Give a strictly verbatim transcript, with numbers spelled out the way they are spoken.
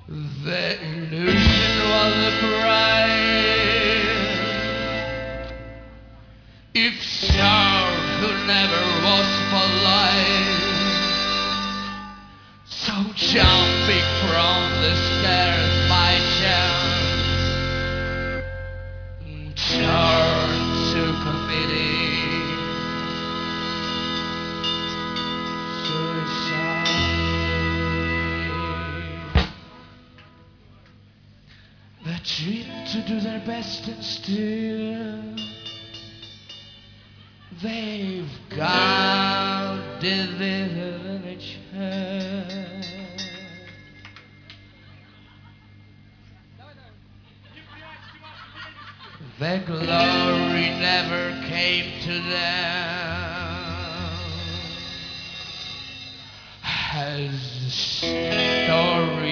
The illusion was a crime. If so, who never was polite. So jumping from the stairs by chance turned to committing suicide. They tried to do their best and still they've got the village head. The glory never came to them, as the story